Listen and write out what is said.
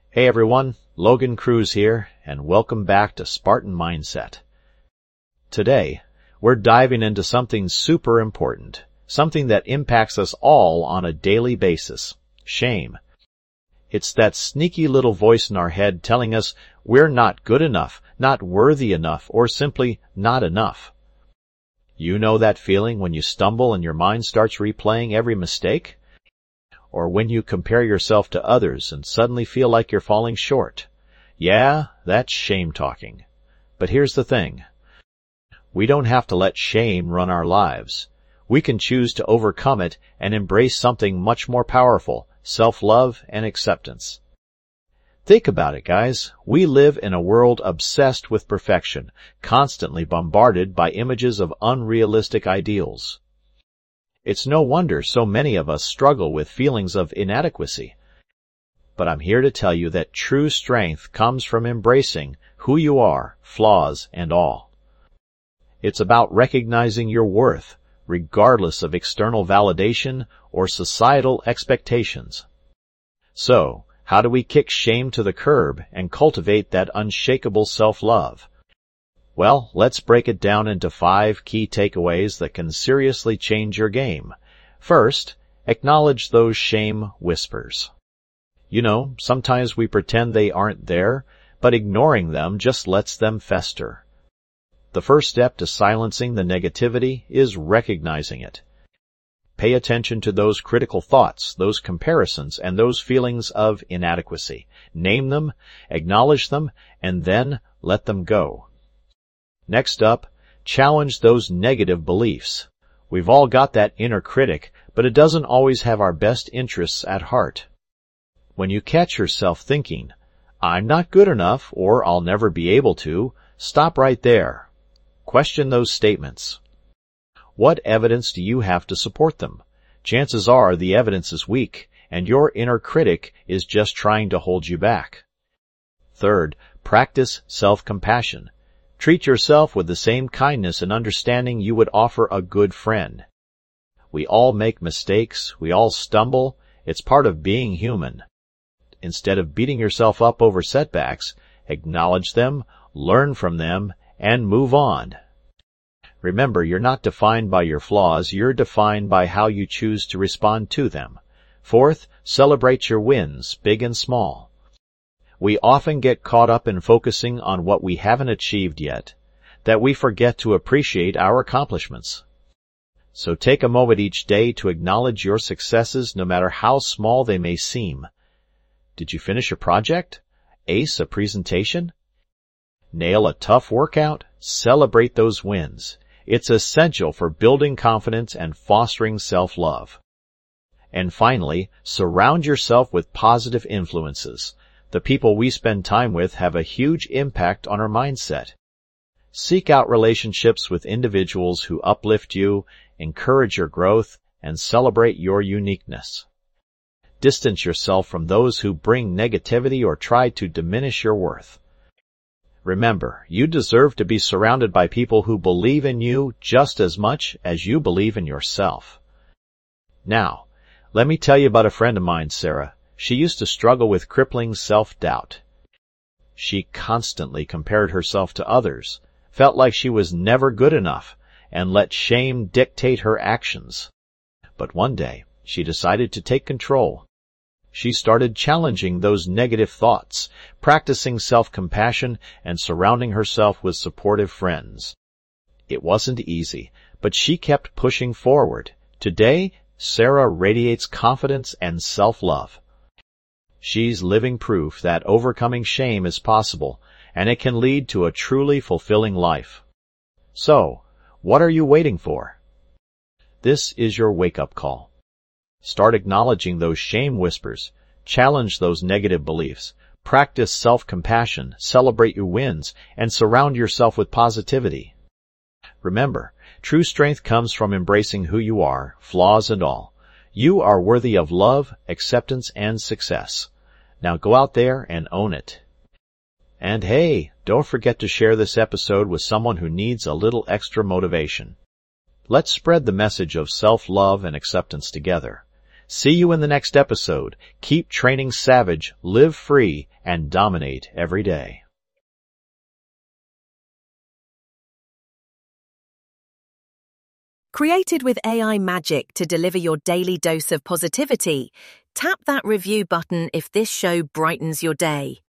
Hey everyone, Logan Cruz here, and welcome back to Spartan Mindset. Today, we're diving into something super important, something that impacts us all on a daily basis: shame. It's that sneaky little voice in our head telling us we're not good enough, not worthy enough, or simply not enough. You know that feeling when you stumble and your mind starts replaying every mistake? Or when you compare yourself to others and suddenly feel like you're falling short? Yeah, that's shame talking. But here's the thing. We don't have to let shame run our lives. We can choose to overcome it and embrace something much more powerful: self-love and acceptance. Think about it, guys. We live in a world obsessed with perfection, constantly bombarded by images of unrealistic ideals. It's no wonder so many of us struggle with feelings of inadequacy. But I'm here to tell you that true strength comes from embracing who you are, flaws and all. It's about recognizing your worth, regardless of external validation or societal expectations. So, how do we kick shame to the curb and cultivate that unshakable self-love? Well, let's break it down into 5 key takeaways that can seriously change your game. First, acknowledge those shame whispers. You know, sometimes we pretend they aren't there, but ignoring them just lets them fester. The first step to silencing the negativity is recognizing it. Pay attention to those critical thoughts, those comparisons, and those feelings of inadequacy. Name them, acknowledge them, and then let them go. Next up, challenge those negative beliefs. We've all got that inner critic, but it doesn't always have our best interests at heart. When you catch yourself thinking, "I'm not good enough," or "I'll never be able to," stop right there. Question those statements. What evidence do you have to support them? Chances are the evidence is weak, and your inner critic is just trying to hold you back. Third, practice self-compassion. Treat yourself with the same kindness and understanding you would offer a good friend. We all make mistakes, we all stumble, it's part of being human. Instead of beating yourself up over setbacks, acknowledge them, learn from them, and move on. Remember, you're not defined by your flaws, you're defined by how you choose to respond to them. Fourth, celebrate your wins, big and small. We often get caught up in focusing on what we haven't achieved yet, that we forget to appreciate our accomplishments. So take a moment each day to acknowledge your successes, no matter how small they may seem. Did you finish a project? Ace a presentation? Nail a tough workout? Celebrate those wins. It's essential for building confidence and fostering self-love. And finally, surround yourself with positive influences. The people we spend time with have a huge impact on our mindset. Seek out relationships with individuals who uplift you, encourage your growth, and celebrate your uniqueness. Distance yourself from those who bring negativity or try to diminish your worth. Remember, you deserve to be surrounded by people who believe in you just as much as you believe in yourself. Now, let me tell you about a friend of mine, Sarah. She used to struggle with crippling self-doubt. She constantly compared herself to others, felt like she was never good enough, and let shame dictate her actions. But one day, she decided to take control. She started challenging those negative thoughts, practicing self-compassion, and surrounding herself with supportive friends. It wasn't easy, but she kept pushing forward. Today, Sarah radiates confidence and self-love. She's living proof that overcoming shame is possible, and it can lead to a truly fulfilling life. So, what are you waiting for? This is your wake-up call. Start acknowledging those shame whispers, challenge those negative beliefs, practice self-compassion, celebrate your wins, and surround yourself with positivity. Remember, true strength comes from embracing who you are, flaws and all. You are worthy of love, acceptance, and success. Now go out there and own it. And hey, don't forget to share this episode with someone who needs a little extra motivation. Let's spread the message of self-love and acceptance together. See you in the next episode. Keep training savage, live free, and dominate every day. Created with AI magic to deliver your daily dose of positivity, tap that review button if this show brightens your day.